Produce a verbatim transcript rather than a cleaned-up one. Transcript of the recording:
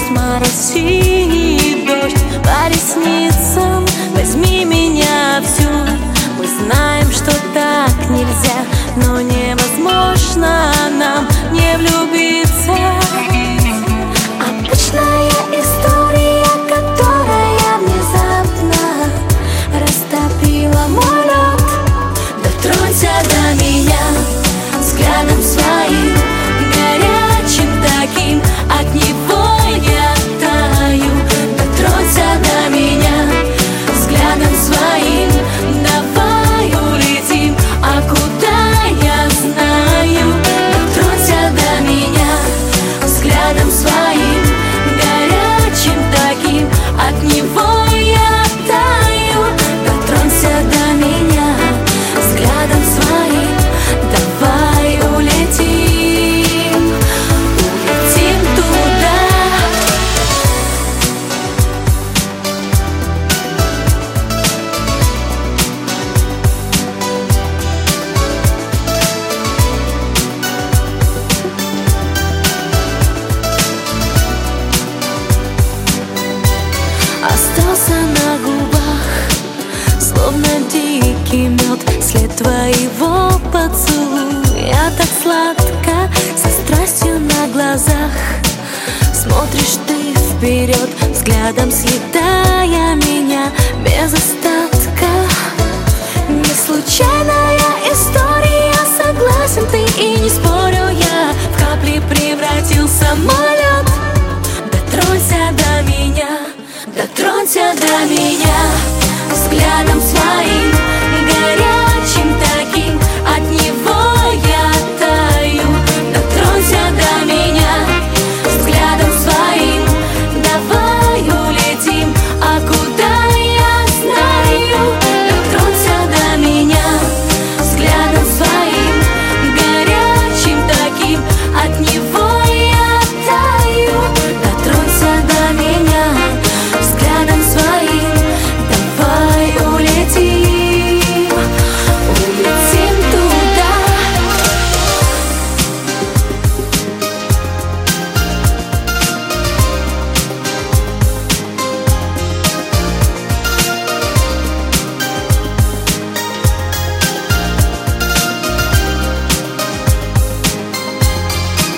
пусть моросит дождь по ресницам, возьми меня всю. Мы знаем, что так нельзя, но невозможно нам не влюбиться. Обычная история, которая внезапно растопила мой лед. Дотронься до меня взглядом своим, горячим таким, от него я таю. Дотронься до меня взглядом своим, давай улетим, а куда я знаю. Дотронься до меня взглядом своим, горячим таким, от него я таю. Дотронься до меня взглядом своим, давай улетим, улетим туда. Остался на губах, словно дикий мед, след твоего поцелуя. Так сладко, со страстью на глазах смотришь ты вперед, взглядом съедая меня без остатка. Не случайная история, согласен ты и не спорю я. В капли превратился мой лед. Дотронься до меня, дотронься до меня.